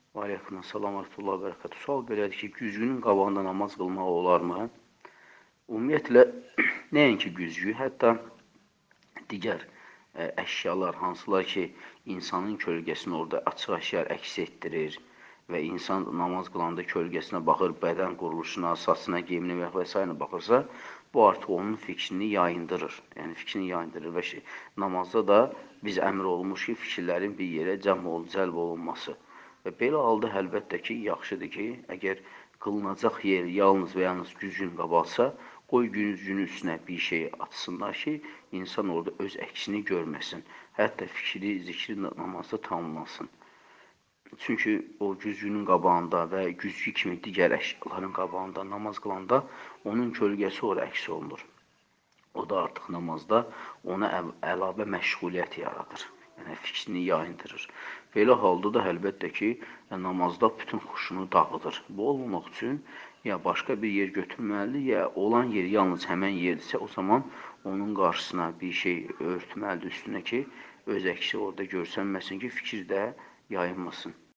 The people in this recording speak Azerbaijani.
Və aleykümselam və rahmetullah və bərəkətuhu. Sual belədir ki, güzgünün qabağında namaz qılmaq olarmı? Ümumiyyətlə, nəinki güzgü, hətta digər əşyalar, hansılar ki, insanın kölgəsini orada açıq-aşkar əks etdirir və insan namaz qılanda kölgəsinə baxır, bədən quruluşuna, saçına, geyiminə və s. baxırsa, bu artıq onun fikrini yayındırır. Yəni, fikrini yayındırır və namazda da biz əmr olunmuş ki, fikirlərin bir yerə cəlb olunması. Və belə halda əlbəttə ki, yaxşıdır ki, əgər qılınacaq yer yalnız və yalnız güzgün qabaqsa, qoy güzgünün üstünə bir şey atsınlar ki, insan orada öz əksini görməsin. Hətta fikri, zikri namazda tamamlansın. Çünki o güzgünün qabağında və güzgü kimi digər əşyaların qabağında namaz qılanda onun kölgəsi ora əks olunur. O da artıq namazda ona əlavə məşğuliyyət yaradır. Yəni, fikrini yayındırır. Belə halda da əlbəttə ki, namazda bütün xuşunu dağıdır. Bu olmamaq üçün ya başqa bir yer götürməlidir, ya olan yer yalnız həmən yerdirsə, o zaman onun qarşısına bir şey örtməlidir üstünə ki, öz əksi orada görsənməsin ki, fikir də yayınmasın.